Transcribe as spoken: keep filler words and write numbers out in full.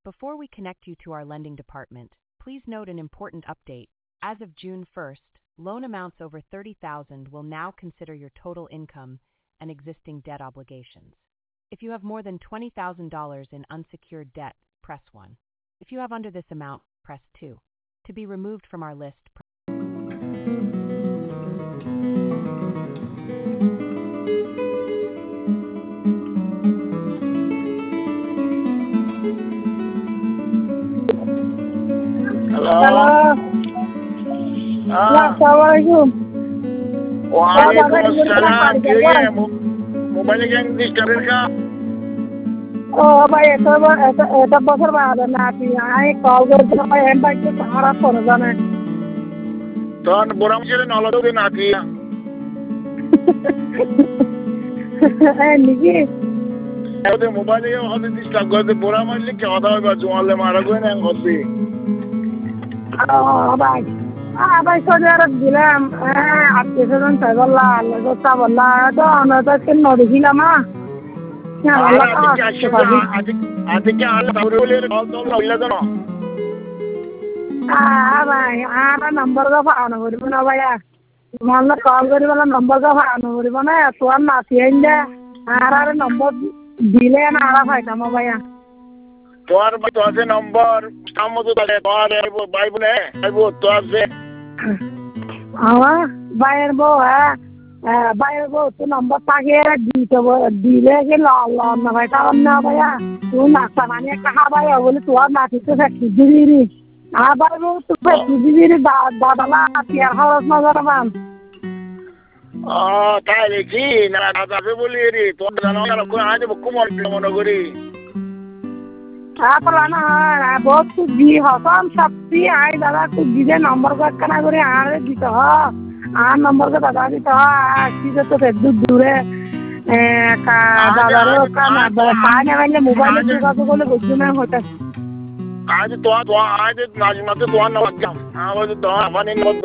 Before we connect you to our lending department, please note an important update. As of June first, loan amounts over thirty thousand dollars will now consider your total income and existing debt obligations. If you have more than twenty thousand dollars in unsecured debt, press one. If you have under this amount, press two. To be removed from our list, press hello. হ্যাঁ, আসসালামু আলাইকুম। ওয়ালাইকুম আসসালাম। কে মোবাইলে কেন ডিস্টার্বের কা? ও ভাই এটা এটা এটা বছর বাদে না আপনি আই কল করতে ভাই এম ভাই কে সারা ফোন জানে তখন বড় মুখে নলদ দে না কি হ্যাঁ নিকি ওদের মোবাইলে হতে ডিস্টার্ব করতে বড় মারলে কি কথা হবে জোয়ালে মারা কই না করতে ও ভাই আ ভাই সৌদি আরব দিলাম হ্যাঁ আজকে সেদিন তাই বললা আল্লাহ তো বললা তো আমরা তো কেন নড়িছিলাম না হ্যাঁ আল্লাহ আজকে আজকে আল্লাহ তাহলে কল তো লইলা তো না আ ভাই আর নম্বর দা পাওনা করিব না ভাইয়া মানলে কল করি বলা নম্বর দা পাওনা করিব না তোর নাতি আইন্দা আর আর নম্বর দিলে না আর পাইতাম ভাইয়া তোর তো আছে নম্বর সামতো তাহলে তোর ভাই বলে আইবো তো আছে আমার ভাইয়ের বউ হ্যাঁ ভাইয়ের বউ তো নম্বর থাকে দিতে দিলে কি লল না ভাই কারণ না ভাইয়া তুই নাস্তা বানিয়ে একটা খাবাই বলে তোর নাতি তো ফ্যাক্টরি দিবি আর ভাই বউ তো ফ্যাক্টরি দিবি দাদালা আর খরচ না জানাবান ও তাই দেখি না দাদা বলি রে তোর জানো আজ কুমার মনে করি তারপর না বহুত খুব দি হসম সত্যি আই দাদা খুব দিলে নম্বর কানা করে আর দিতে হ আর নম্বরকে দাদা দিতে হ কি তো দূর দূরে দাদারও কানা পায় না পাইলে মোবাইলে যোগাযোগ করলে বুঝছো না হইতে আজ তো আজ নাজমাতে তোমার নাম আজ তো আবার